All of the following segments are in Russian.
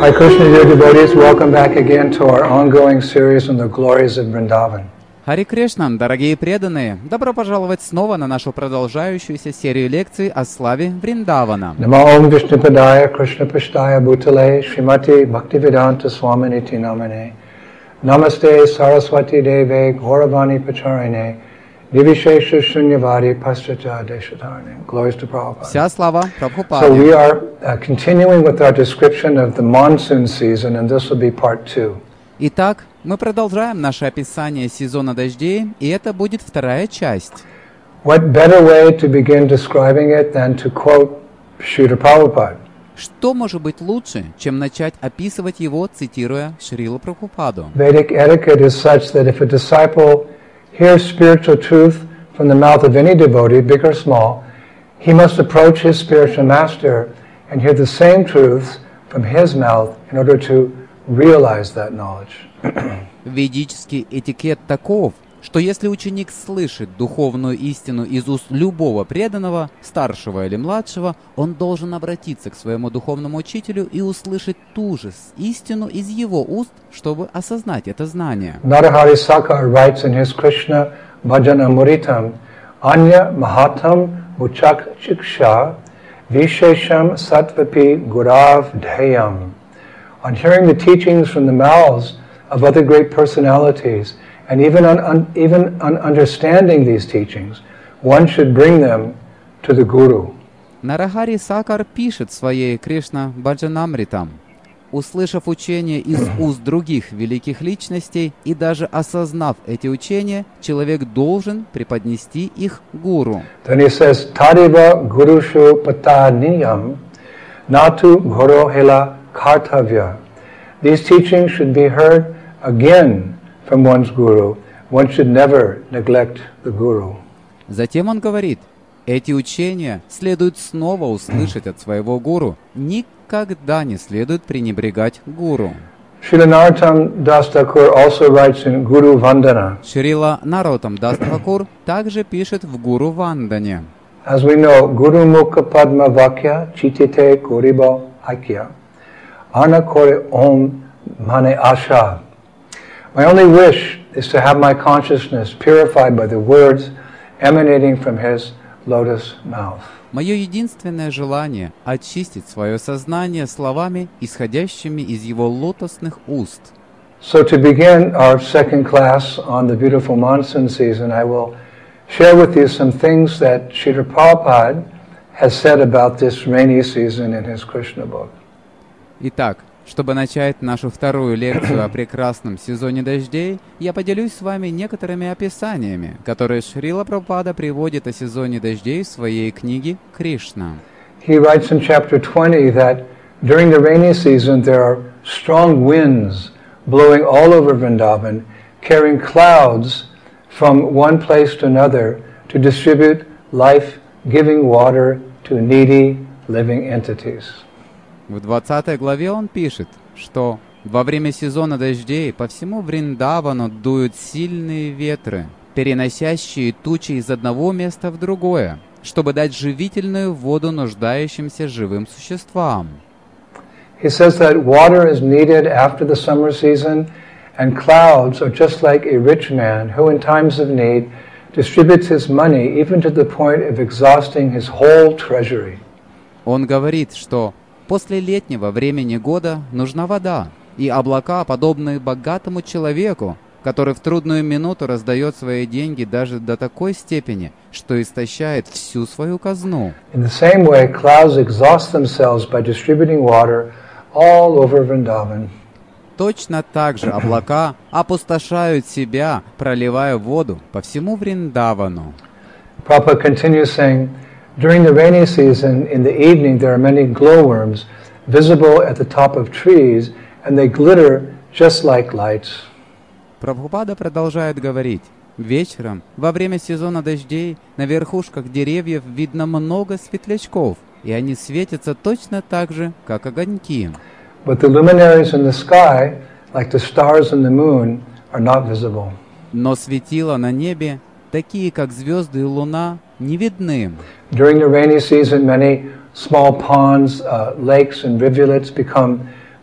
Hare Krishna, dear devotees, welcome back again to our ongoing series on the glories of Vrindavan. Харе Кришна, дорогие преданные, добро пожаловать снова на нашу продолжающуюся серию лекций о славе Вриндавана. Namo Om Vishnupadaya Krishna Pashtaya Bhutale Srimati Bhaktivedanta Swaminiti Namane Namaste Saraswati Deve Gauravani Pacharine Nivishesha Shunyavadi Paschata Deshatarne. Glories to Prabhupada. Вся слава So Прабхупаде. we are continuing with our description of the monsoon season, and this will be part 2. Итак, мы продолжаем наше описание сезона дождей, и это будет вторая часть. What better way to begin describing it than to quote Srila Prabhupada? Что может быть лучше, чем начать описывать его, цитируя Шрилу Прабхупаду? Vedic etiquette is such that if a disciple hears spiritual truth from the mouth of any devotee, big or small, he must approach his spiritual master and hear the same truths from his mouth in order to realize that knowledge. Ведический этикет таков, что если ученик слышит духовную истину из уст любого преданного, старшего или младшего, он должен обратиться к своему духовному учителю и услышать ту же истину из его уст, чтобы осознать это знание. Narahari Sakar writes in his Krishna Bhajana Muritam, Anya Mahatam Muchak Chiksha Vishesham Sattvapi Gurav Dhayam. On hearing the teachings from the mouths of other great personalities, and even on understanding these teachings, one should bring them to the Guru. Нарахари Сакар пишет в своей Кришна Баджанамритам: услышав учения из уст других великих личностей и даже осознав эти учения, человек должен преподнести их гуру. Then he says, Tadiva Gurushu Pataniyam Natu Guru Hela Kartavya. These teachings should be heard again from one's guru. One should never neglect the guru. Затем он говорит: эти учения следует снова услышать от своего гуру. Никогда не следует пренебрегать гуру. Srila Narottam Das Thakur also writes in Guru Vandana. Шрила Нароттам Дас Тхакур также пишет в Гуру Вандане. As we know, Guru Mukha Padma Vakya Chitite Koribo Aikya Ana Kore Om Mane Asha. My only wish is to have my consciousness purified by the words emanating from his lotus mouth. Мое единственное желание — очистить свое сознание словами, исходящими из его лотосных уст. So to begin our second class on the beautiful monsoon season, I will share with you some things that Srila Prabhupada has said about this rainy season in his Krishna book. Итак, чтобы начать нашу вторую лекцию о прекрасном сезоне дождей, я поделюсь с вами некоторыми описаниями, которые Шрила Прабхупада приводит о сезоне дождей в своей книге «Кришна». He writes in chapter 20 that during the rainy season there are strong winds blowing all over Vrindavan, carrying clouds from one place to another to distribute life-giving water to needy living entities. В 20 главе он пишет, что во время сезона дождей по всему Вриндавану дуют сильные ветры, переносящие тучи из одного места в другое, чтобы дать живительную воду нуждающимся живым существам. He says that water is needed after the summer season, and clouds are just like a rich man who in times of need distributes his money even to the point of exhausting his whole treasury. Он говорит, что после летнего времени года нужна вода, и облака подобны богатому человеку, который в трудную минуту раздает свои деньги даже до такой степени, что истощает всю свою казну. In the same way, clouds exhaust themselves by distributing water all over Vrindavan. Точно так же облака опустошают себя, проливая воду по всему Вриндавану. Prabhupada continues saying, during the rainy season, in the evening, there are many glowworms visible at the top of trees, and they glitter just like lights. Прабхупада продолжает говорить: вечером, во время сезона дождей, на верхушках деревьев видно много светлячков, и они светятся точно так же, как огоньки. But the luminaries in the sky, like the stars in the moon, are not visible. Но светила на небе, такие как звезды и луна, не видны. During the rainy season, many small ponds, lakes, and rivulets become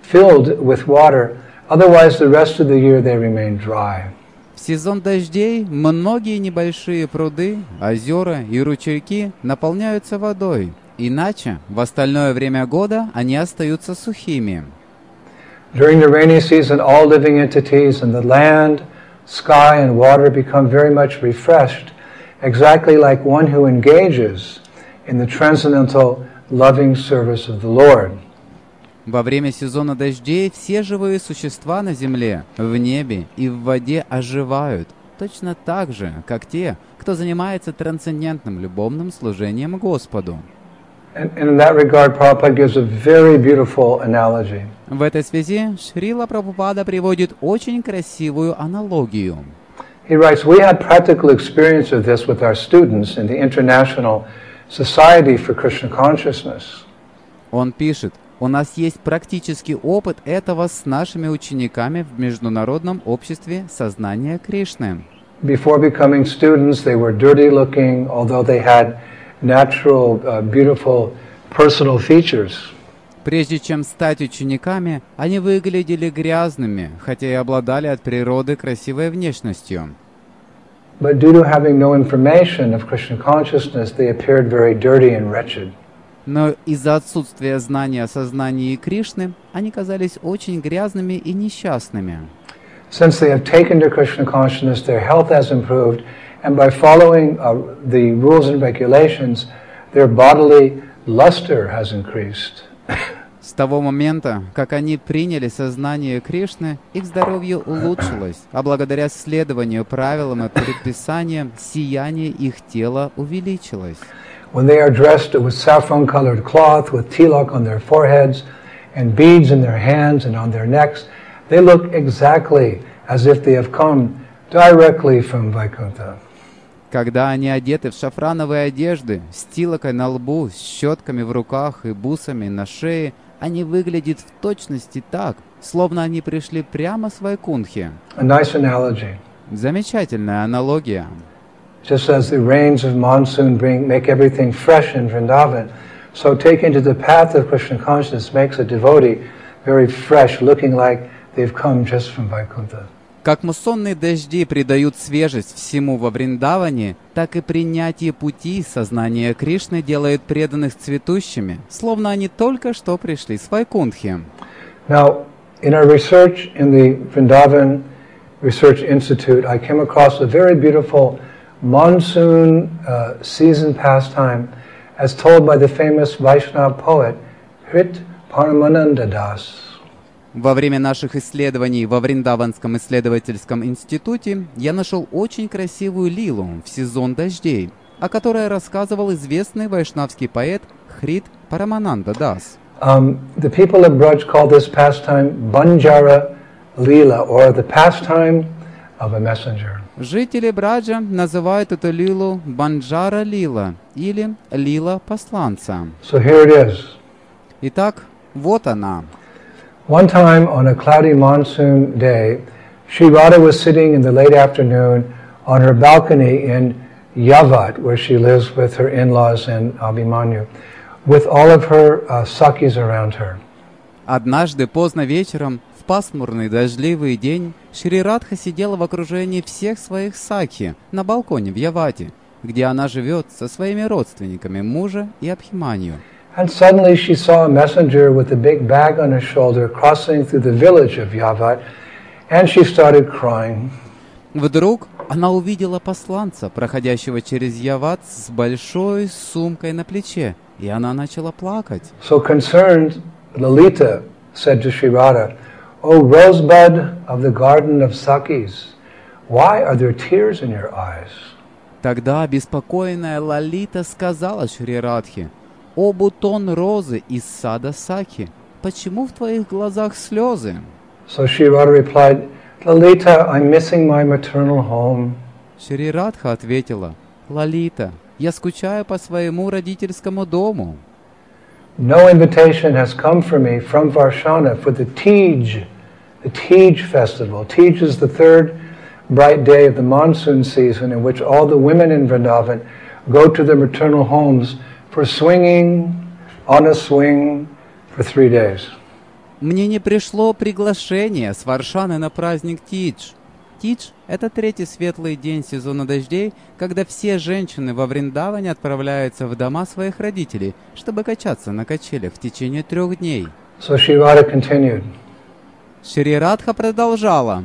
filled with water. Otherwise, the rest of the year they remain dry. В сезон дождей многие небольшие пруды, озера и ручейки наполняются водой. Иначе в остальное время года они остаются сухими. During the rainy season, all living entities in the land, sky, and water become very much refreshed, exactly like one who engages in the transcendental loving service of the Lord. Во время сезона дождей все живые существа на земле, в небе и в воде оживают, точно так же, как те, кто занимается трансцендентным любовным служением Господу. And in that regard, Prabhupada gives a very beautiful analogy. В этой связи Шрила Прабхупада приводит очень красивую аналогию. He writes, we had practical experience of this with our students in the International Society for Krishna Consciousness. Он пишет, у нас есть практический опыт этого с нашими учениками в Международном обществе сознания Кришны. Before becoming students, they were dirty looking, although they had natural, beautiful personal features. Прежде чем стать учениками, они выглядели грязными, хотя и обладали от природы красивой внешностью. But due to having no information of Krishna consciousness, they appeared very dirty and wretched. Но из-за отсутствия знания о сознании Кришны, они казались очень грязными и несчастными. Since they have taken to Krishna consciousness, their health has improved, and by following the rules and regulations, their bodily luster has increased. С того момента, как они приняли сознание Кришны, их здоровье улучшилось, а благодаря следованию правилам и предписаниям, сияние их тела увеличилось. When they are dressed with saffron-colored cloth, with tilak on their foreheads, and beads in their hands and on their necks, they look exactly as if they have come directly from Vaikuntha. Когда они одеты в шафрановые одежды, с тилокой на лбу, с щетками в руках и бусами на шее, они выглядят в точности так, словно они пришли прямо с Вайкунтхи. A nice analogy. Замечательная аналогия. Just as the rains of monsoon make everything fresh in Vrindavan, so taking to the path of Krishna consciousness makes a devotee very fresh, looking like they've come just from Vaikuntha. Как муссонные дожди придают свежесть всему во Вриндаване, так и принятие пути сознания Кришны делает преданных цветущими, словно они только что пришли с Вайкунтхи. Now, in our research in the Vrindavan Research Institute, I came across a very beautiful monsoon season pastime as told by the famous Vaishnava poet Hrit Paramananda Das. Во время наших исследований во Вриндаванском исследовательском институте я нашел очень красивую лилу в сезон дождей, о которой рассказывал известный вайшнавский поэт Хрит Парамананда Дас. The people of Braj call this pastime Banjara Leela, or the pastime of a messenger. Жители Браджа называют эту лилу Банджара Лила или Лила посланца. So here it is. Итак, вот она. One time on a cloudy monsoon day, Sri Radha was sitting in the late afternoon on her balcony in Yavat, where she lives with her in-laws and Abhimanyu, with all of her sakis around her. Однажды поздно вечером, в пасмурный дождливый день, Шри Радха сидела в окружении всех своих сакхи на балконе в Явате, где она живет со своими родственниками, мужа и Абхиманью. And suddenly she saw a messenger with a big bag on his shoulder crossing through the village of Yavat, and she started crying. Вдруг она увидела посланца, проходящего через Яват с большой сумкой на плече, и она начала плакать. So concerned, Lalita said to Sri Radha, "O rosebud of the garden of Sakis, why are there tears in your eyes?" Тогда обеспокоенная Лалита сказала Шри Радхе: «О бутон розы из сада Сакхи, почему в твоих глазах слезы?» So Sri Radha replied, "Lalita, I'm missing my maternal home." Шри Радха ответила: «Лалита, я скучаю по своему родительскому дому. No invitation has come for me from Varshana for the Tej festival. Tej is the third bright day of the monsoon season in which all the women in Vrindavan go to their maternal homes for swinging on a swing for 3 days. Мне не пришло приглашение с Варшаны на праздник Тидж. Тидж – это третий светлый день сезона дождей, когда все женщины во Вриндаване отправляются в дома своих родителей, чтобы качаться на качелях в течение 3 дней. So Sri Radha continued. Шри Радха продолжала.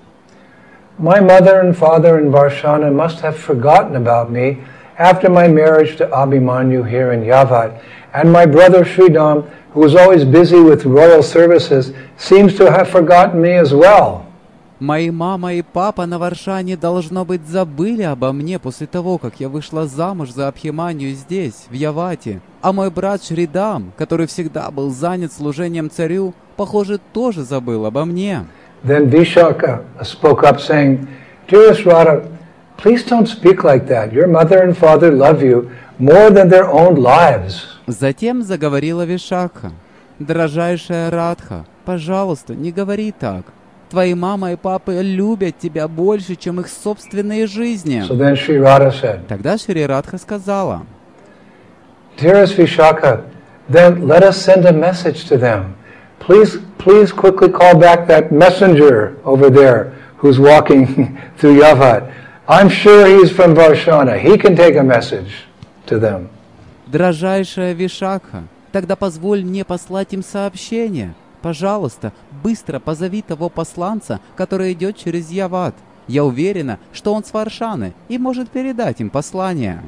My mother and father in Varshana must have forgotten about me after my marriage to Abhimanyu here in Yavat, and my brother Sridham, who was always busy with royal services, seems to have forgotten me as well. Мои мама и папа на Варшане, должно быть, забыли обо мне после того, как я вышла замуж за Абхиманью здесь, в Явате. А мой брат Шридам, который всегда был занят служением царю, похоже, тоже забыл обо мне. Then Vishaka spoke up saying, Dearest Radha, please don't speak like that. Your mother and father love you more than their own lives. Затем заговорила Вишакха. Дорожайшая Радха, пожалуйста, не говори так. Твои мама и папа любят тебя больше, чем их собственные жизни. So then Sri Radha said, Тогда Шри Радха сказала, Dearest Vishaka, then let us send a message to them. Please quickly call back that messenger over there who's walking through Yavat. I'm sure he's from Varshana. He can take a message to them. Дорожайшая Вишакха, тогда позволь мне послать им сообщение. Пожалуйста, быстро позови того посланца, который идет через Яват. Я уверена, что он с Варшаны и может передать им послание.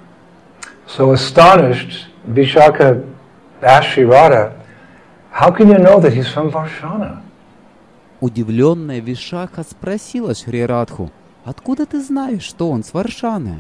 So astonished, Vishaka asked Sri Radha, how can you know that he's from Varshana? Удивленная Вишакха спросила Шри Радху, откуда ты знаешь, что он с Варшаны?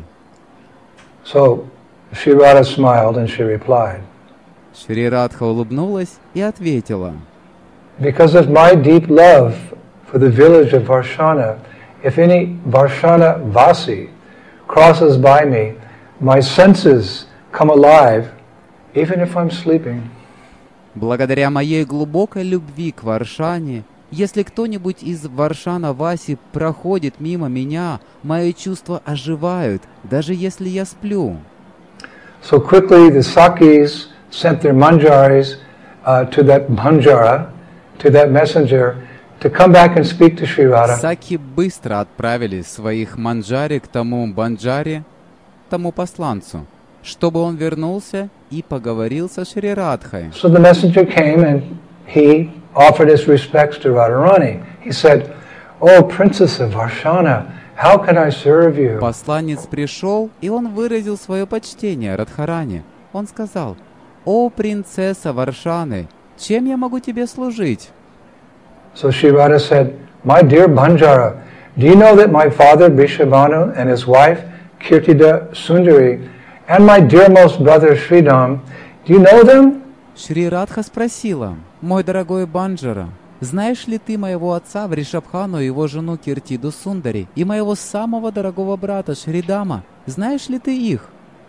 So Sri Radha smiled and she replied, Шри Радха улыбнулась и ответила, because of my deep love for the village of Varshana, if any Varshana Vasi crosses by me, my senses come alive, even if I'm sleeping. благодаря моей глубокой любви к Варшане, если кто-нибудь из Варшана Васи проходит мимо меня, мои чувства оживают, даже если я сплю. So quickly the Sakis sent their manjaris to that manjara, to that messenger, to come back and speak to Sri Radha. Саки быстро отправили своих манджари к тому банджаре, тому посланцу, чтобы он вернулся и поговорил со Шри Радхой. So the messenger came and he offered his respects to Radharani. He said, "Oh, Princess of Varshana, how can I serve you?" Посланец пришел, и он выразил свое почтение Радхарани. Он сказал, «О, принцесса Варшаны, чем я могу тебе служить?» So Sri Radha said, "My dear Banjara, do you know that my father Vrishabhanu and his wife Kirtida Sundari and my dearmost brother Sridham, do you know them?" Шри Радха спросила, «Мой дорогой Банджара, знаешь ли ты моего отца Вришабхану и его жену Киртиду Сундари и моего самого дорогого брата Шридама? Знаешь ли ты их?»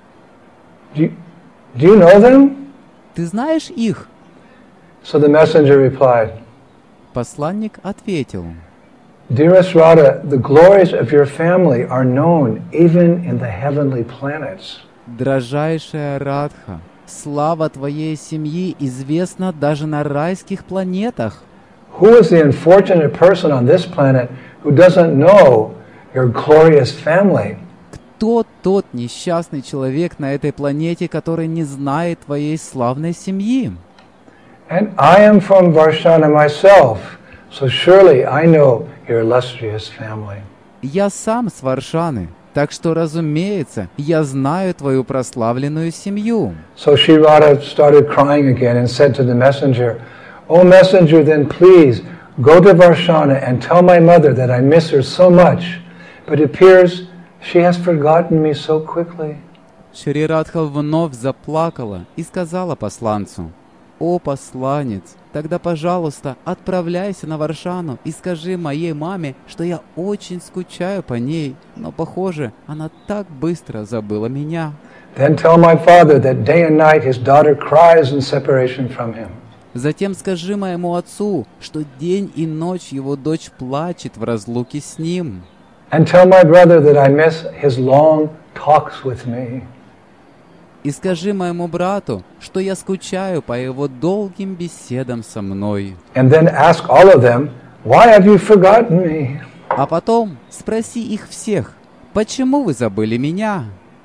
Do you know them? «Ты знаешь их?» So the messenger replied, Посланник ответил, "Dearest Radha, the glories of your family are known even in the heavenly planets." «Дорожайшая Радха, слава твоей семьи известна даже на райских планетах. Who is the unfortunate person on this planet who doesn't know your glorious family? Кто тот несчастный человек на этой планете, который не знает твоей славной семьи? And I am from Varshana myself, so surely I know your illustrious family. Я сам с Варшаны, так что, разумеется, я знаю твою прославленную семью». So Sri Radha started crying again and said to the messenger, "O messenger, then please go to Varshana and tell my mother that I miss her so much, but it appears she has forgotten me so quickly." Шри Радха вновь заплакала и сказала посланцу, «О, посланец, тогда, пожалуйста, отправляйся на Варшану и скажи моей маме, что я очень скучаю по ней, но, похоже, она так быстро забыла меня». Then tell my father that day and night his daughter cries in separation from him. Затем скажи моему отцу, что день и ночь его дочь плачет в разлуке с ним. And tell my brother that I miss his long talks with me. и скажи моему брату, что я скучаю по его долгим беседам со мной. And then ask all of them, why have you forgotten me? А потом спроси их всех, почему вы забыли меня?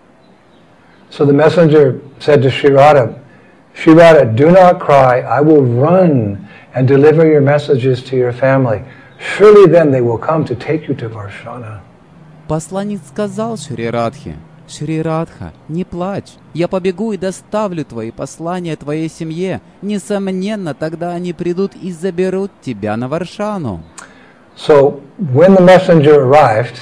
So the messenger said to Sri Radha, Sri Radha, do not cry, I will run and deliver your messages to your family. Surely then they will come to take you to Varshana. Посланник сказал Шри Радхе: Шри Радха, не плачь, я побегу и доставлю твои послания твоей семье. Несомненно, тогда они придут и заберут тебя на Варшану. So when the messenger arrived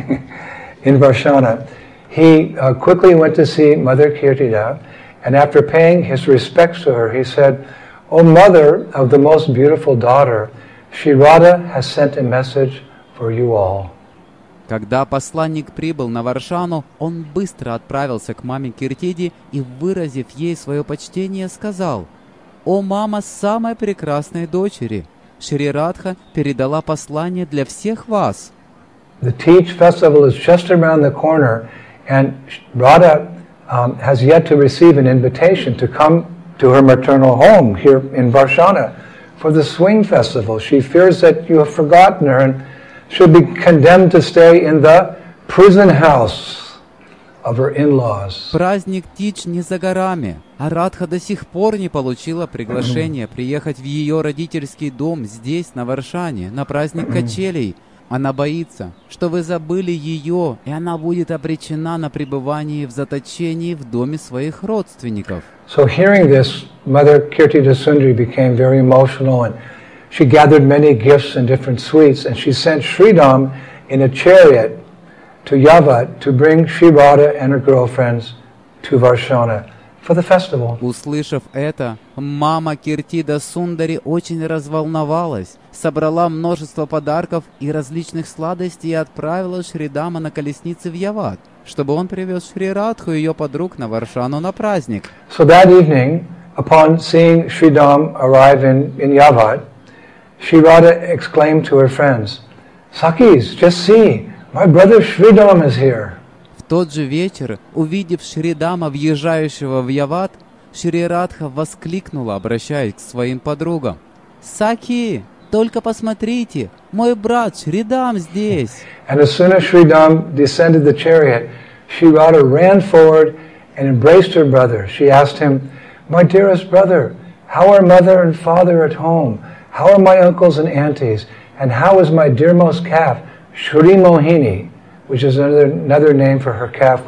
in Varshana, he quickly went to see Mother Kirtida, and after paying his respects to her, he said, O mother of the most beautiful daughter, Shri Radha has sent a message for you all. Когда посланник прибыл на Варшану, он быстро отправился к маме Киртиде и, выразив ей свое почтение, сказал: «О мама самой прекрасной дочери! Шри Радха передала послание для всех вас». The Tej festival is just around the corner, and Radha has yet to receive an invitation to come to her maternal home here in Varshana for the swing festival. She fears that you have forgotten her and should be condemned to stay in the prison house of her in-laws. Праздник Тидж не за горами, а Радха до сих пор не получила приглашение приехать в ее родительский дом здесь, на Варшане, на праздник качелей. Она боится, что вы забыли ее, и она будет обречена на пребывание в заточении в доме своих родственников. So hearing this, Mother Kirtida Sundari became very emotional, and she gathered many gifts and different sweets, and she sent Sridham in a chariot to Yavat to bring Shri Radha and her girlfriends to Varshana for the festival. Услышав это, мама Киртида Сундари очень разволновалась, собрала множество подарков и различных сладостей и отправила Шридама на колеснице в Яват, чтобы он привез Шри Радху и ее подруг на Варшану на праздник. So that evening, upon seeing Sridham arrive in Yavat, Shri Radha exclaimed to her friends, Sakis, just see, my brother Sridham is here. В тот же вечер, увидев Шридама, въезжающего в Яват, Шри Радха воскликнула, обращаясь к своим подругам: «Саки, только посмотрите, мой брат Шридам здесь!» And as soon as Sridham descended the chariot, Shri Radha ran forward and embraced her brother. She asked him, My dearest brother, how are mother and father at home? How are my uncles and aunties? And how is my dearmost calf, Shri Mohini, which is another name for her calf we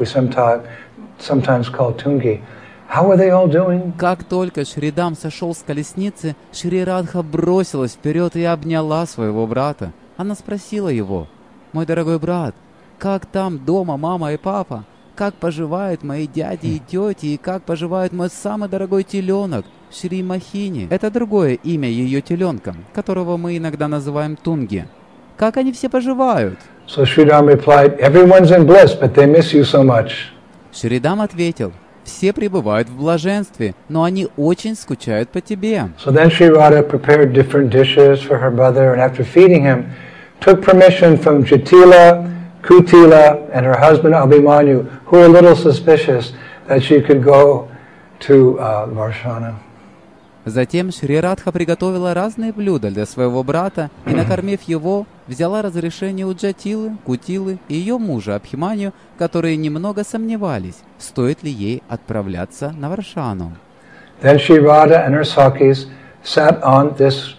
sometimes call Tungi. How are they all doing? Как только Шридам сошел с колесницы, Шри Радха бросилась вперед и обняла своего брата. Она спросила его: «Мой дорогой брат, как там дома мама и папа? Как поживают мои дяди и тети? И как поживает мой самый дорогой теленок, Шри Махини?» Это другое имя ее теленка, которого мы иногда называем Тунги. Как они все поживают? So Sridham replied, Everyone's in bliss, but they miss you so much. Шридам ответил: «Все пребывают в блаженстве, но они очень скучают по тебе». So then Shri Radha prepared different dishes for her brother, and after feeding him, took permission from Jatila, Kutila, and her husband Abhimanyu, who were a little suspicious that she could go to Varshana. Затем Шри Радха приготовила разные блюда для своего брата и, накормив его, взяла разрешение у Джатилы, Кутилы и ее мужа Абхиманью, которые немного сомневались, стоит ли ей отправляться на Варшану. Then Shri Radha and her Sakis sat on this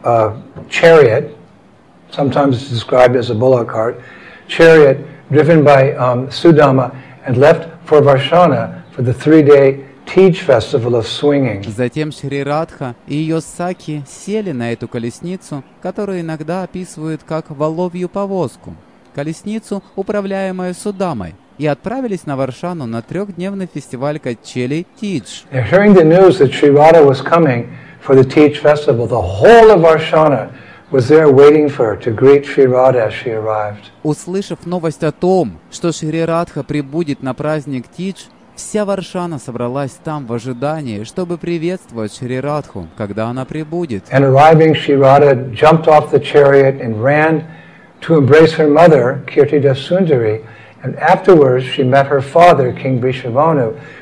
chariot, sometimes described as a bullock cart, chariot driven by Sudama, and left for Varshana for the 3-day Tej festival of swinging. Затем Шри Радха и ее саки сели на эту колесницу, которую иногда описывают как воловью повозку, колесницу, управляемую Судамой, и отправились на Варшану на 3-дневный фестиваль качелей Тидж. Hearing the news that Shri Radha was coming for the Tej festival, the whole of Varshana was there waiting for her to greet Shri Radha as she arrived. Услышав новость о том, что Шри Радха прибудет на праздник Тидж, вся Варшана собралась там в ожидании, чтобы приветствовать Шри Радху, когда она прибудет. And arriving, Shri Radha jumped off the chariot and ran to embrace her mother, Kirtida Sundari, and afterwards she met her father, King Vrishabhanu,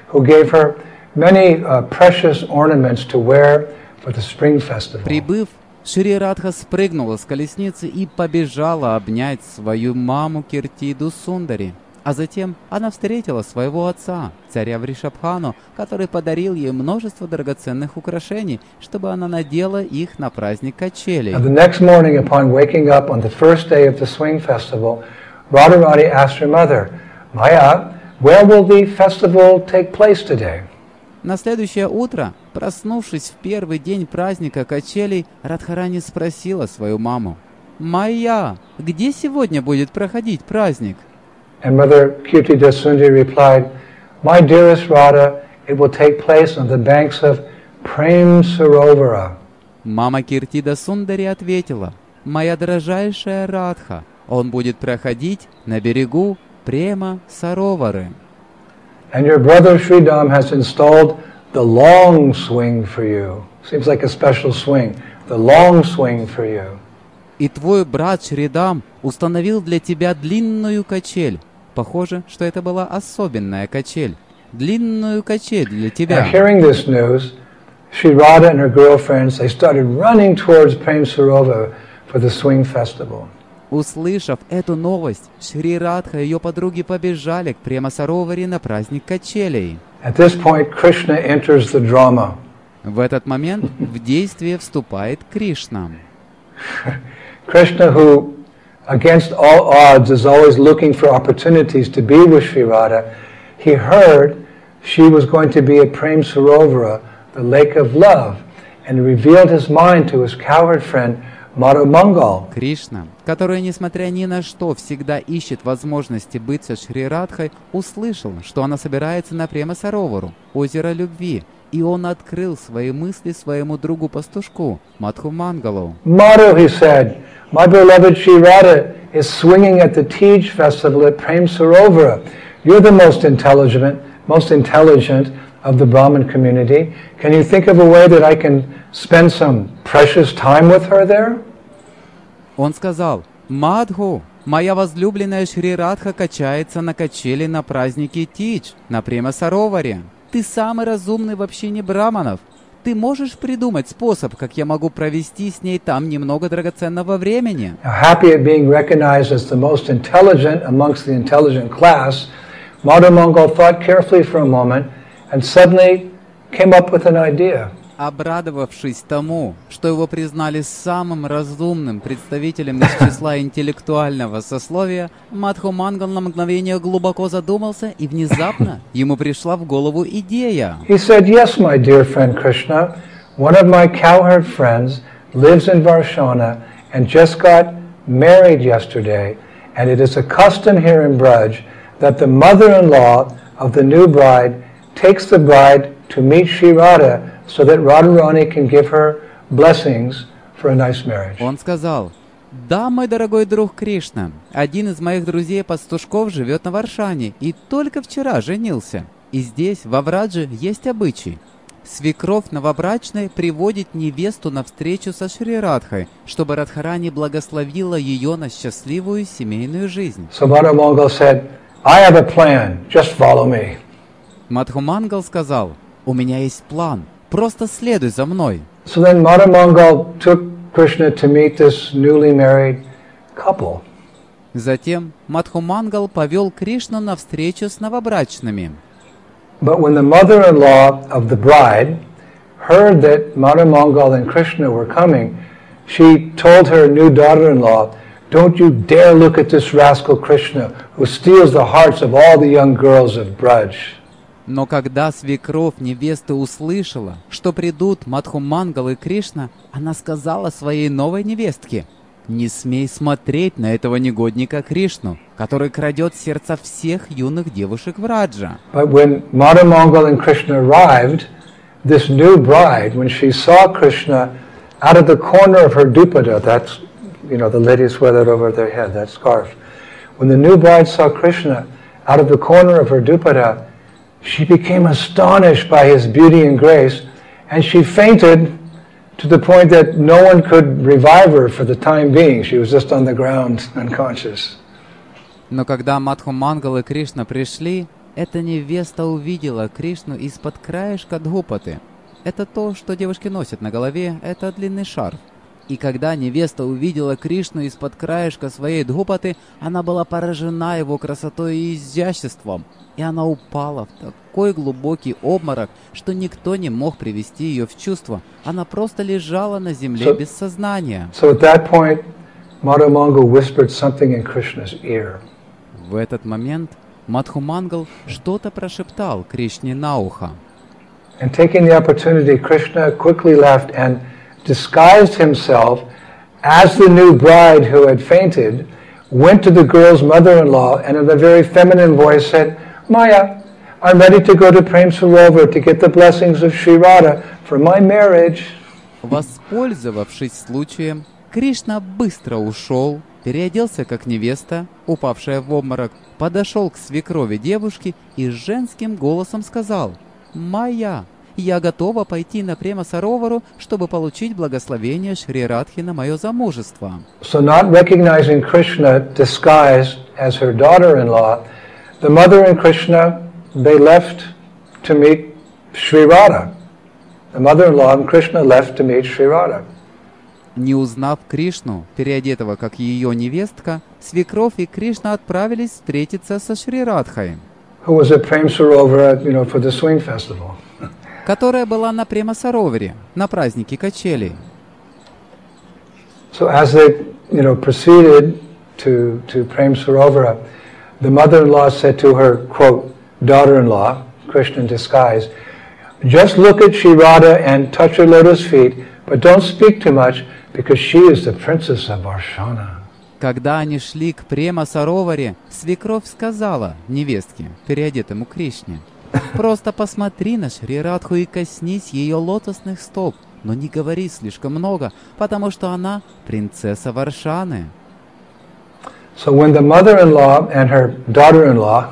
who gave her many precious ornaments to wear for the spring festival. Прибыв, Шри Радха спрыгнула с колесницы и побежала обнять свою маму Киртиду Сундари. А затем она встретила своего отца, царя Вришабхану, который подарил ей множество драгоценных украшений, чтобы она надела их на праздник качелей. Now, the next morning, upon waking up on the first day of the swing festival, Radharani asked her mother, Maya, where will the festival take place today? На следующее утро, проснувшись в первый день праздника качелей, Радхарани спросила свою маму: «Майя, где сегодня будет проходить праздник?» And Mother Kirtida Sundari replied, My dearest Radha, it will take place on the banks of Prem Sarovara. Мама Киртида Сундари ответила: «Моя дорожайшая Радха, он будет проходить на берегу Према Саровары». And your brother Sridham has installed the long swing for you. Seems like a special swing. The long swing for you. И твой брат Шридам установил для тебя длинную качель. Похоже, что это была особенная качель. Длинную качель для тебя. Now, hearing this news, Sri Radha and her girlfriends, they started running towards Prem Sarovar for the swing festival. Услышав эту новость, Шри Радха и ее подруги побежали к Према Сароваре на праздник качелей. At this point, Krishna enters the drama. В этот момент в действие вступает Кришна. Krishna, who against all odds is always looking for opportunities to be with Sri Radha, he heard she was going to be at Prem Sarovara, the lake of love, and revealed his mind to his cowherd friend Madhu Mangal. Кришна, который, несмотря ни на что, всегда ищет возможности быть со Шри Радхой, услышал, что она собирается на Према Саровару, озеро любви, и он открыл свои мысли своему другу-пастушку, Мадху Мангалу. Madhu, he said, my beloved Sri Radha is swinging at the Tej festival at Prem Sarovara. You're the most intelligent of the Brahmin community. Can you think of a way that I can spend some precious time with her there? Он сказал: «Мадху, моя возлюбленная Шри Радха качается на качели на празднике Тидж, на Према Сароваре. Ты самый разумный в общине браманов. Ты можешь придумать способ, как я могу провести с ней там немного драгоценного времени?» Now, happy at being recognized as the most intelligent amongst the intelligent class, Madhu Mangal thought carefully for a moment and suddenly came up with an idea. Обрадовавшись тому, что его признали самым разумным представителем из числа интеллектуального сословия, Мадху Мангал на мгновение глубоко задумался, и внезапно ему пришла в голову идея. He said, yes, my dear friend Krishna, one of my cowherd friends lives in Varshana and just got married yesterday, and it is a custom here in Braj that the mother-in-law of the new bride takes the bride to meet Sri Radha so that Radharani can give her blessings for a nice marriage. Он сказал: «Да, мой дорогой друг Кришна, один из моих друзей-пастушков живет на Варшане и только вчера женился. И здесь, во Врадже, есть обычай. Свекровь новобрачной приводит невесту на встречу со Шри Радхой, чтобы Радхарани благословила ее на счастливую семейную жизнь». So Madhu Mangal said, I have a plan, just follow me. Мадху Мангал сказал: «У меня есть план, просто следуй за мной». So then Madhu Mangal took Krishna to meet this newly married couple. Затем Мадху Мангал повел Кришну на встречу с новобрачными. But when the mother-in-law of the bride heard that Madhu Mangal and Krishna were coming, she told her new daughter-in-law, don't you dare look at this rascal Krishna who steals the hearts of all the young girls of Braj. Но когда свекровь невесты услышала, что придут Мадху Мангал и Кришна, она сказала своей новой невестке: «Не смей смотреть на этого негодника Кришну, который крадет сердца всех юных девушек в Раджа». But when Madhu Mangal and Krishna arrived, this new bride, when she saw Krishna out of the corner of her dupada, that's, the ladies wear that over their head, that scarf. When the new bride saw Krishna out of the corner of her dupada, she became astonished by his beauty and grace, and she fainted to the point that no one could revive her for the time being. She was just on the ground, unconscious. Но когда Мадху Мангал и Кришна пришли, Эта невеста увидела Кришну из-под краешка Дхупаты. Это то, что девушки носят на голове, это длинный шарф. И когда невеста увидела Кришну из-под краешка своей Дхупаты, она была поражена его красотой и изяществом. И она упала в такой глубокий обморок, что никто не мог привести ее в чувство. Она просто лежала на земле без сознания. So at that point, Madhumangala whispered something in Krishna's ear. В этот момент Мадхумангал что-то прошептал Кришне на ухо. And taking the opportunity, Krishna quickly left and disguised himself as the new bride who had fainted, went to the girl's mother-in-law and in a very feminine voice said, Maya, I'm ready to go to Prem Sarovar to get the blessings of Sri Radha for my marriage. Воспользовавшись случаем, Кришна быстро ушел, переоделся как невеста, упавшая в обморок, подошел к свекрови девушки и женским голосом сказал: «Майя, я готова пойти на Према Саровару, чтобы получить благословение Шри Радхи на мое замужество». So not recognizing Krishna disguised as her daughter-in-law, the mother and Krishna, they left to meet Sri Radha. The mother-in-law and Krishna left to meet Sri Radha. Не узнав Кришну, переодетого как ее невестка, свекровь и Кришна отправились встретиться со Шри Радхой, Who was at Prem Sarovar, for the swing festival. которая была на Према Сароваре, на празднике качелей. So as they, proceeded to Prem Sarovara, the mother-in-law said to her, quote, daughter-in-law, Krishna in disguise, just look at Shri Radha and touch her lotus feet, but don't speak too much, because she is the princess of Varshana. Когда они шли к Према Сароваре, свекровь сказала невестке, переодетому Кришне: «Просто посмотри на Шри Радху и коснись ее лотосных стоп, но не говори слишком много, потому что она принцесса Варшаны». So when the mother-in-law and her daughter-in-law,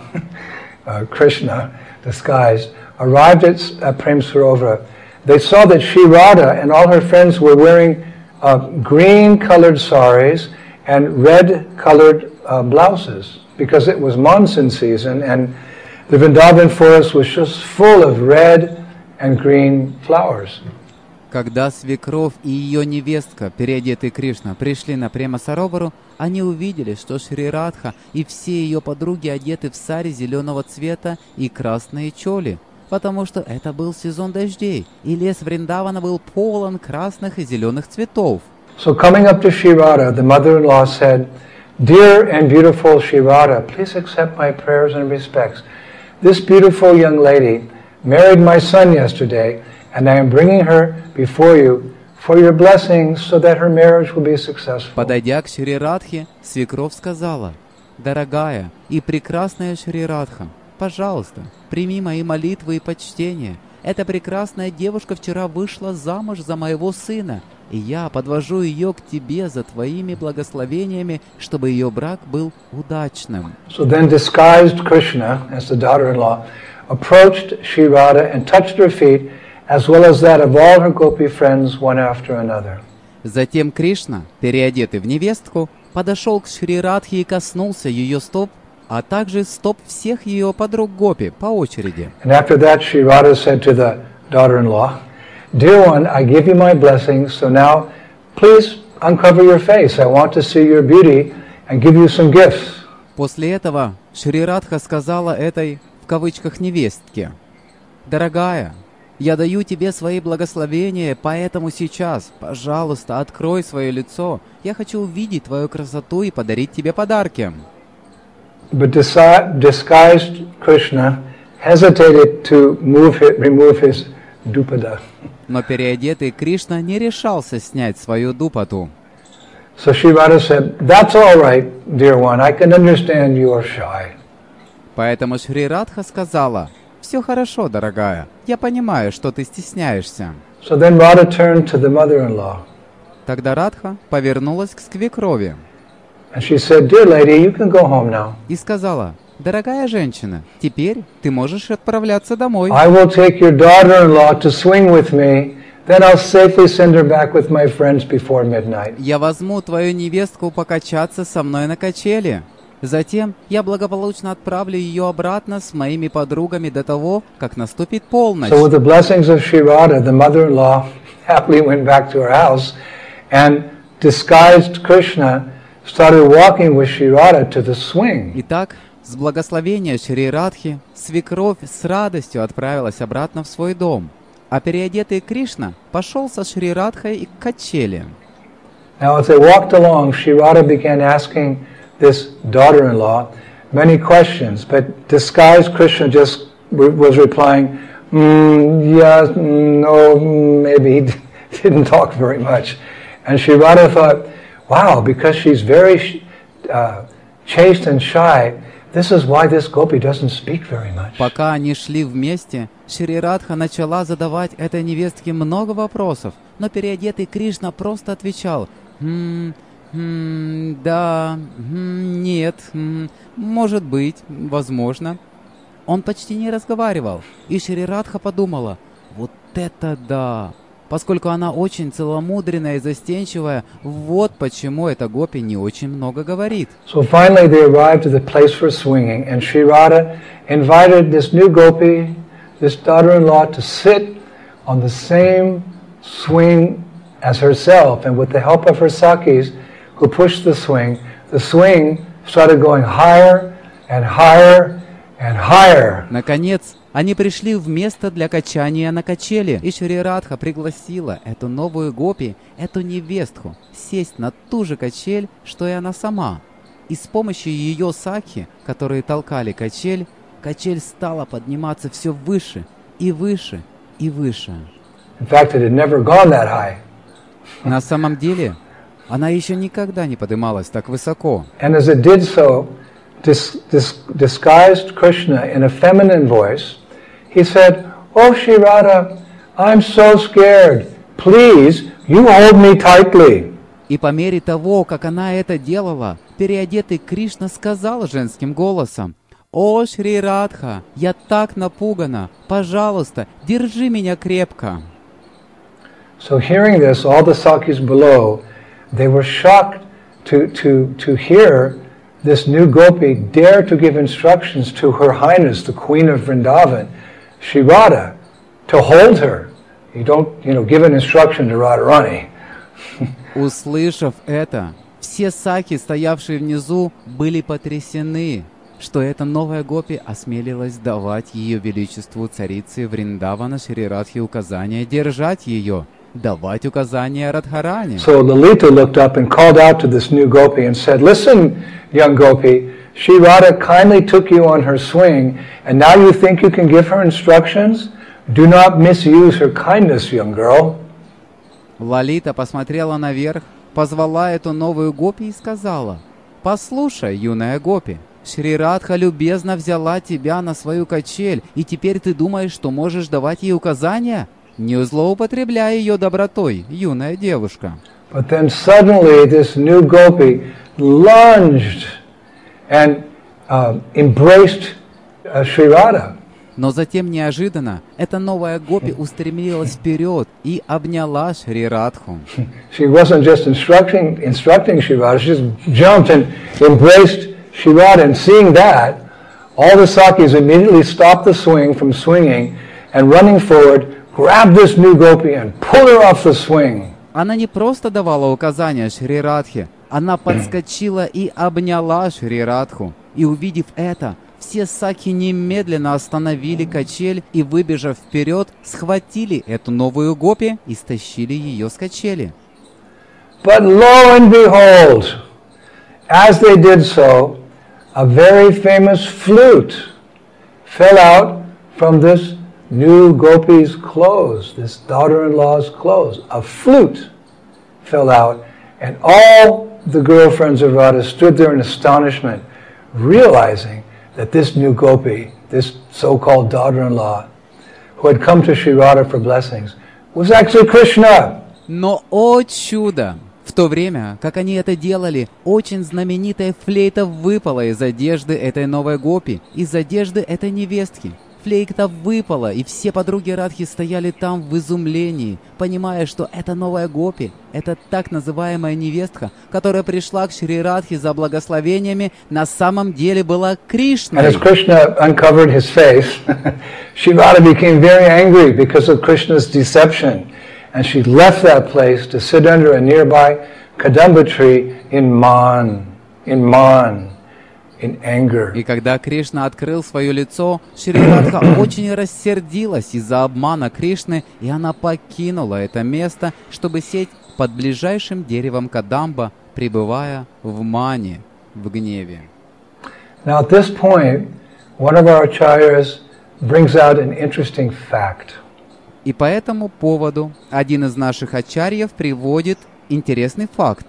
Krishna, disguised, arrived at Prem Sarovara, they saw that Shri Radha and all her friends were wearing green-colored saris and red-colored blouses, because it was monsoon season and the Vrindavan forest was just full of red and green flowers. Когда свекровь и ее невестка, переодетый Кришна, пришли на Према Саровару, они увидели, что Шри Радха и все ее подруги одеты в сари зеленого цвета и красные чоли, потому что это был сезон дождей, и лес Вриндавана был полон красных и зеленых цветов. So coming up to Shri Radha, the mother-in-law said, Dear and beautiful Shri Radha, please accept my prayers and respects. This beautiful young lady married my son yesterday, and I am bringing her before you for your blessings so that her marriage will be successful. Подойдя к Шри Радхе, свекровь сказала: «Дорогая и прекрасная Шри Радха, пожалуйста, прими мои молитвы и почтения. Эта прекрасная девушка вчера вышла замуж за моего сына, и я подвожу ее к тебе за твоими благословениями, чтобы ее брак был удачным». So then disguised Krishna, as the daughter-in-law, approached Shri Radha and touched her feet, as well as that of all her gopi friends, one after another. Затем Кришна, переодетый в невестку, подошел к Шри Радхе и коснулся ее стоп, а также стоп всех ее подруг гопи по очереди. And after that, Shri Radha said to the daughter-in-law, Dear one, I give you my blessings, so now please uncover your face. I want to see your beauty and give you some gifts. После этого Шри Радха сказала этой, в кавычках, невестке: «Дорогая, я даю тебе свои благословения, поэтому сейчас, пожалуйста, открой свое лицо. Я хочу увидеть твою красоту и подарить тебе подарки». But disguised Krishna hesitated to remove his dupada. Но переодетый Кришна не решался снять свою дупату. So Shri Radha said, That's all right, dear one. I can understand you are shy. Поэтому Шри Радха сказала: «Все хорошо, дорогая. Я понимаю, что ты стесняешься». So then Radha turned to the mother-in-law. Тогда Радха повернулась к свекрови And she said, Dear lady, you can go home now. и сказала: «Дорогая женщина, теперь ты можешь отправляться домой. I will take your daughter-in-law to swing with me, then I'll safely send her back with my friends before midnight. Я возьму твою невестку покачаться со мной на качели, Затем я благополучно отправлю ее обратно с моими подругами до того, как наступит полночь. So with the blessings of Sri Radha, the mother-in-law happily went back to her house and disguised Krishna started walking with Sri Radha to the swing. Итак, с благословения Шри Радхи, свекровь с радостью отправилась обратно в свой дом, а переодетый Кришна пошел со Шри Радхой к качели. Now, as they walked along, Sri Radha began asking this daughter-in-law many questions, but disguised Krishna just was replying, yes, no, maybe. He didn't talk very much. And Sri Radha thought, wow, because she's very chaste and shy, this is why this gopi doesn't speak very much. Пока они шли вместе, Шри Радха начала задавать этой невестке много вопросов, но переодетый Кришна просто отвечал: да, нет, может быть, возможно. Он почти не разговаривал, и Шри Радха подумала: вот это да! Поскольку она очень целомудренная и застенчивая, вот почему эта гопи не очень много говорит. So finally they arrived at the place for swinging, and Sri Radha invited this new gopi, this daughter-in-law, to sit on the same swing as herself, and with the help of her sakis, who pushed the swing started going higher and higher and higher. Наконец, они пришли в место для качания на качели, и Шри Радха пригласила эту новую гопи, эту невестку, сесть на ту же качель, что и она сама. И с помощью ее сакхи, которые толкали качель, качель стала подниматься все выше и выше и выше. In fact, it had never gone that high. На самом деле, она еще никогда не поднималась так высоко. And as it did so, disguised Krishna in a feminine voice, he said, "Oh Shri Radha, I'm so scared. Please, you hold me tightly." И по мере того, как она это делала, переодетый Кришна сказал женским голосом: «О, Шри Радха, я так напугана. Пожалуйста, держи меня крепко». So hearing this, all the sakis below, they were shocked to hear this new gopi dare to give instructions to Her Highness, the Queen of Vrindavan, Shri Radha, to hold her. You don't, give an instruction to Radharani. Услышав это, все саки, стоявшие внизу, были потрясены, что эта новая гопи осмелилась давать ее величеству царице Вриндавана Шри Радхе указания держать ее, давать указания Радхарани. So Lalita looked up and called out to this new gopi and said, "Listen, young gopi, Shri Radha kindly took you on her swing, and now you think you can give her instructions? Do not misuse her kindness, young girl." Лалита посмотрела наверх, позвала эту новую гопи и сказала: «Послушай, юная гопи, Шри Радха любезно взяла тебя на свою качель, и теперь ты думаешь, что можешь давать ей указания? Не злоупотребляй ее добротой, юная девушка». But then suddenly this new gopi lunged and embraced Shri Radha. Но затем неожиданно эта новая гопи устремилась вперед и обняла Шри Радху. She wasn't just instructing Shri Radha, she just jumped and embraced Shri Radha, and seeing that, all the sakis immediately stopped the swing from swinging and running forward, grabbed this new gopi and pulled her off the swing. Она не просто давала указания Шри Радхе, она подскочила и обняла Шри Радху. И увидев это, все саки немедленно остановили качель и, выбежав вперед, схватили эту новую гопи и стащили ее с качели. But lo and behold, as they did so, a very famous flute fell out from this new gopi's clothes, this daughter-in-law's clothes. A flute fell out, and all the girlfriends of Radha stood there in astonishment, realizing that this new gopi, this so-called daughter-in-law, who had come to Sri Radha for blessings, was actually Krishna. Но, о чудо! В то время, как они это делали, очень знаменитая флейта выпала из одежды этой новой гопи, из одежды этой невестки. флейта выпала, и все подруги Радхи стояли там в изумлении, понимая, что это новая гопи, это так называемая невестка, которая пришла к Шри Радхе за благословениями, на самом деле была And Кришной. as Krishna uncovered his face, Shri Radha became very angry because of Krishna's deception. And she left that place to sit under a nearby Kadamba tree in anger. И когда Кришна открыл свое лицо, Шри Радха очень рассердилась из-за обмана Кришны, и она покинула это место, чтобы сесть под ближайшим деревом Кадамба, пребывая в мане, в гневе. Now at this point, one of our acharyas brings out an interesting fact. И по этому поводу один из наших ачарьев приводит интересный факт.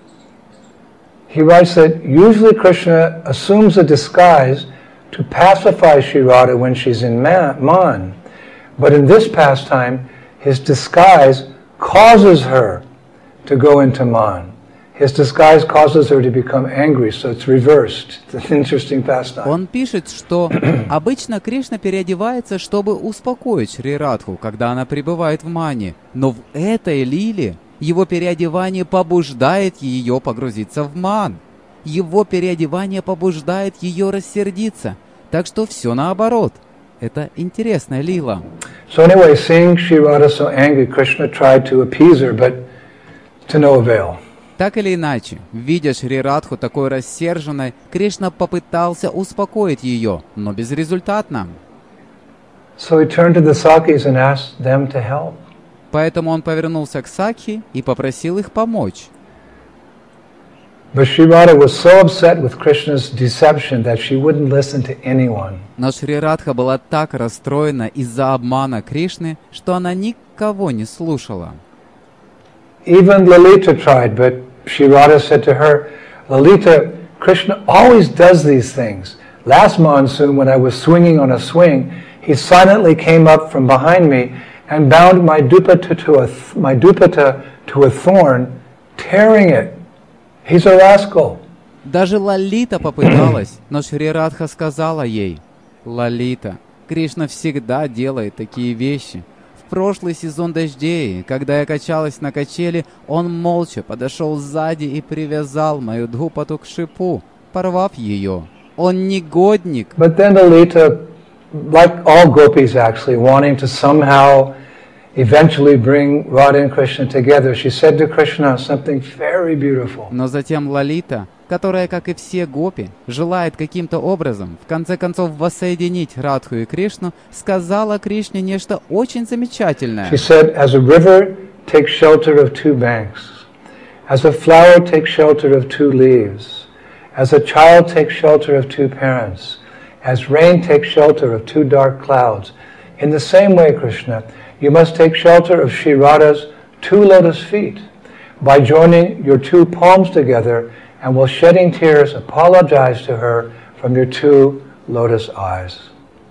He writes that usually Krishna assumes a disguise to pacify Shri Radha when she's in Man. But in this pastime, his disguise causes her to go into Man. His disguise causes her to become angry, so it's reversed. It's an interesting pastime. Он пишет, что обычно Кришна переодевается, чтобы успокоить Шри Радху, когда она пребывает в мане. Но в этой лиле его переодевание побуждает ее погрузиться в ман. Его переодевание побуждает ее рассердиться. Так что все наоборот. Это интересная лила. So anyway, seeing Shri Radha so angry, Krishna tried to appease her, but to no avail. Так или иначе, видя Шри Радху такой рассерженной, Кришна попытался успокоить ее, но безрезультатно. So he turned to the Sakis and asked them to help. Поэтому он повернулся к Сакхи и попросил их помочь. But Shri Radha was so upset with Krishna's deception that she wouldn't listen to anyone. Но Шри Радха была так расстроена из-за обмана Кришны, что она никого не слушала. Even Lalita tried, but Shri Radha said to her, Lalita, Krishna always does these things. Last monsoon, when I was swinging on a swing, he silently came up from behind me and bound my dupata to a thorn, tearing it. He's a rascal. Даже Лалита попыталась, но Шри Радха сказала ей: «Лалита, Кришна всегда делает такие вещи. В прошлый сезон дождей, когда я качалась на качели, он молча подошел сзади и привязал мою дхупату к шипу, порвав ее. Он негодник». But then Lalita, like all gopis actually, wanting to somehow eventually bring Radha and Krishna together, she said to Krishna something very beautiful. Но затем Лалита, которая, как и все гопи, желает каким-то образом, в конце концов, воссоединить Радху и Кришну, сказала Кришне нечто очень замечательное. She said, as a river takes shelter of two banks, as a flower takes shelter of two leaves, as a child takes shelter of two parents, as rain takes shelter of two dark clouds, in the same way, Krishna, you must take shelter of Shri Radha's two lotus feet by joining your two palms together and while shedding tears apologize to her from your two lotus eyes.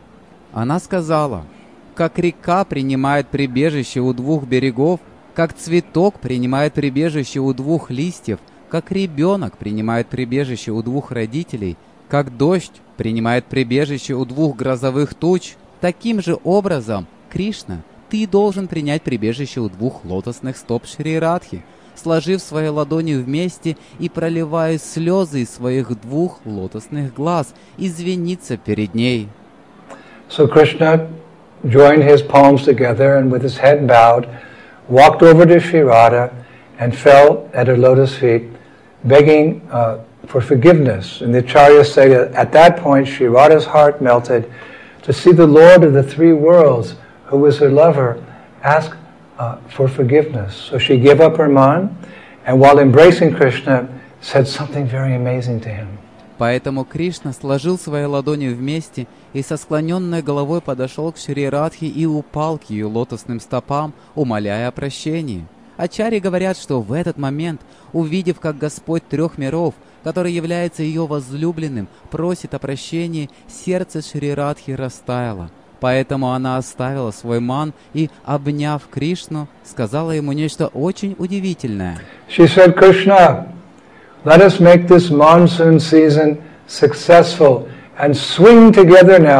Она сказала: как река принимает прибежище у двух берегов, как цветок принимает прибежище у двух листьев, как ребенок принимает прибежище у двух родителей, как дождь принимает прибежище у двух грозовых туч, таким же образом, Кришна, ты должен принять прибежище у двух лотосных стоп Шри Радхи, сложив свои ладони вместе и проливая слезы из своих двух лотосных глаз, извиниться перед ней. So Krishna joined his palms together and with his head bowed, walked over to Shri Radha and fell at her lotus feet, begging for forgiveness. And the acharyas say that at that point Shri Radha's heart melted to see the Lord of the three worlds, who was her lover, ask for forgiveness. So she gave up her man, and while embracing Krishna, said something very amazing to him. Поэтому Кришна сложил свои ладони вместе и со склоненной головой подошел к Шри Радхе и упал к ее лотосным стопам, умоляя о прощении. Ачарьи говорят, что в этот момент, увидев, как Господь трех миров, который является ее возлюбленным, просит о прощении, сердце Шри Радхи растаяло. Поэтому она оставила свой ман и, обняв Кришну, сказала ему нечто очень удивительное. She said, Krishna, let us make this monsoon season successful and swing together now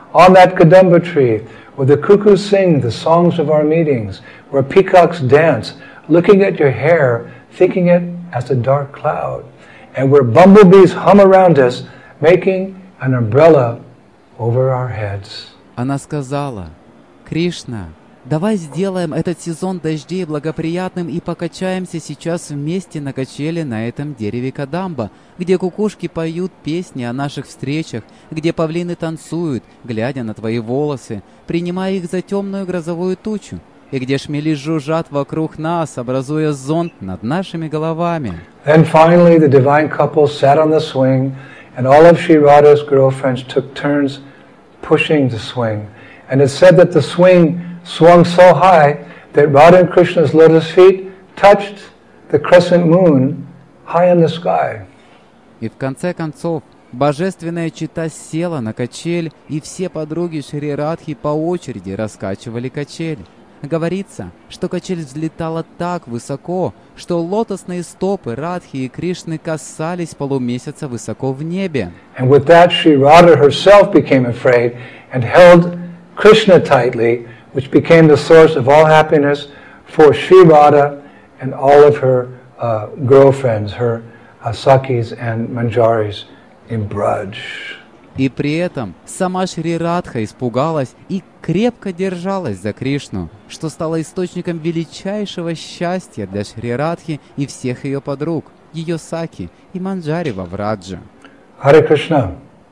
on that Kadamba tree, where the cuckoos sing the songs of our meetings, where peacocks dance, looking at your hair, thinking it as a dark cloud, and where bumblebees hum around us, making an umbrella over our heads. Она сказала: «Кришна, давай сделаем этот сезон дождей благоприятным и покачаемся сейчас вместе на качели на этом дереве Кадамба, где кукушки поют песни о наших встречах, где павлины танцуют, глядя на твои волосы, принимая их за темную грозовую тучу, и где шмели жужжат вокруг нас, образуя зонт над нашими головами». Then finally the divine couple sat on the swing, and all of Sri Radha's girlfriends took turns pushing the swing. And it's said that the swing swung so high that Radha and Krishna's lotus feet touched the crescent moon high in the sky. И в конце концов, божественная чета села на качель, и все подруги Шри Радхи по очереди раскачивали качель. Говорится, что качель взлетала так высоко, что лотосные стопы Радхи и Кришны касались полумесяца высоко в небе. And with that, Sri Radha herself became afraid and held Krishna tightly, which became the source of all happiness for Sri Radha and all of her girlfriends, her Sakhis and Manjaris in Braj. И при этом сама Шри Радха испугалась и крепко держалась за Кришну, что стало источником величайшего счастья для Шри Радхи и всех ее подруг, ее Саки и Манджари во Врадже. Hare Krishna.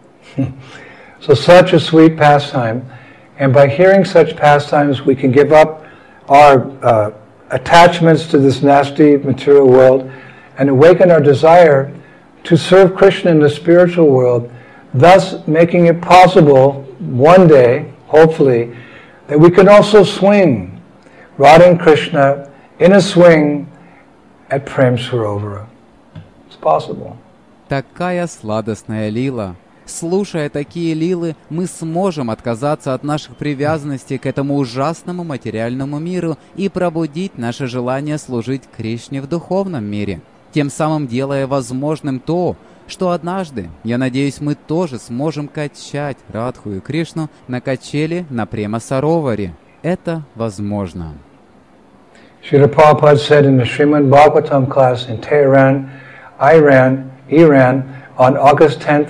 So such a sweet pastime, and by hearing such pastimes we can give up our attachments to this nasty material world and awaken our desire to serve Krishna in the spiritual world, thus making it possible one day, hopefully, that we can also swing Radha and Krishna in a swing at Prem Sarovara. It's possible. Такая сладостная лила. Слушая такие лилы, мы сможем отказаться от наших привязанностей к этому ужасному материальному миру и пробудить наше желание служить Кришне в духовном мире, тем самым делая возможным то, что однажды, я надеюсь, мы тоже сможем качать Радху и Кришну на качели на Према Сароваре. Это возможно. Srila Prabhupada said in the Srimad Bhagavatam class in Tehran, Iran, on August 10th,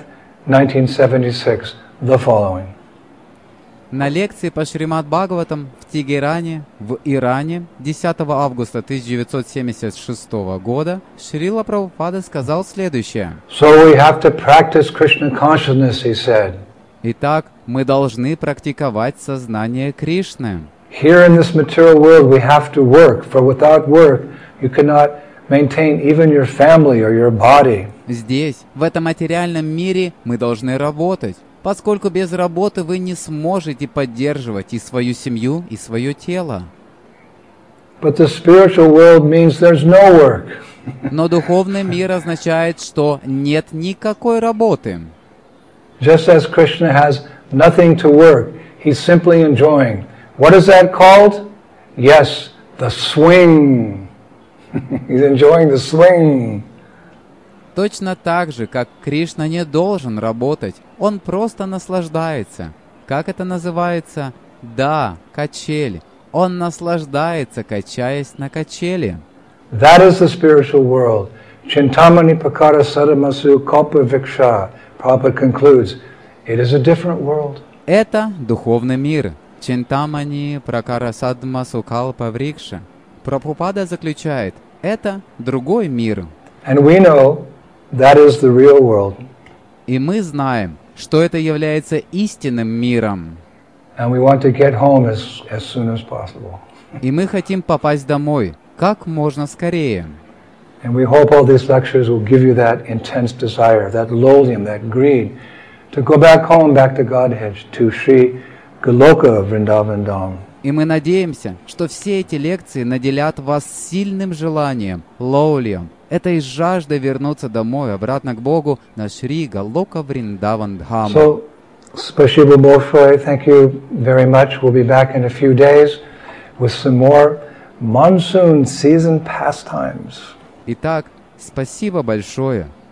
1976, the following. На лекции по Шримад Бхагаватам в Тегеране, в Иране, 10 августа 1976 года Шрила Прабхупада сказал следующее. So we have to practice Krishna consciousness, he said. Итак, мы должны практиковать сознание Кришны. Here in this material world we have to work, for without work you cannot maintain even your family or your body. Здесь, в этом материальном мире, мы должны работать, поскольку без работы вы не сможете поддерживать и свою семью, и свое тело. But the spiritual world means there's no work. Но духовный мир означает, что нет никакой работы. Just as Krishna has nothing to work, he's simply enjoying. What is that called? Yes, the swing. He's enjoying the swing. Точно так же, как Кришна не должен работать, он просто наслаждается. Как это называется? Да, качель. Он наслаждается, качаясь на качели. That is the spiritual world. Chintamani Pakara Sadamasu Kalpa Viksha. Prabhupada concludes, it is a different world. Это духовный мир. Чинтамани Пракара Садма Сукалпа Врикша. Прабхупада заключает, это другой мир. And we know that is the real world. И мы знаем, что это является истинным миром. And we want to get home as soon as possible. И мы хотим попасть домой как можно скорее. And we hope all these lectures will give you that intense desire, that lolium, that greed, to go back home, back to Godhead, to Sri Goloka Vrindavan Dham. И мы надеемся, что все эти лекции наделят вас сильным желанием, лаулием, этой жаждой вернуться домой, обратно к Богу, на Шри Галока Вриндаван Дхам. So, Spasibo Bolshoi, thank you very much. We'll be back in a few days with some more monsoon season pastimes. Итак, спасибо большое.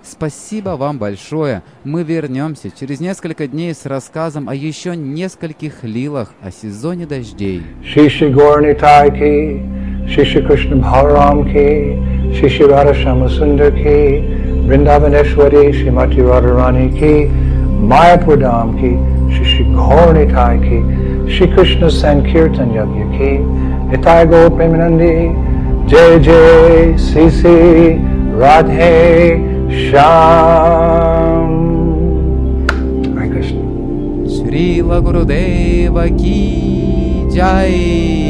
Спасибо вам большое. Мы вернемся через несколько дней с рассказом о еще нескольких лилах о сезоне дождей. Shri Shri Gaur Nitai ki, Shri Shri Krishna Balaram ki, Shri Shri Radha Shama Sundar ki, Vrindavaneshwari Srimati Radharani ki, Mayapur Dham ki, Shri Shri Gaur Nitai ki, Shri Krishna Sankirtan Yagya ki, Nitai Gaur Premanandi, Jai Jai Sisi Radhe Shyam. Hare Krishna. Шрила Гурудева ки джай.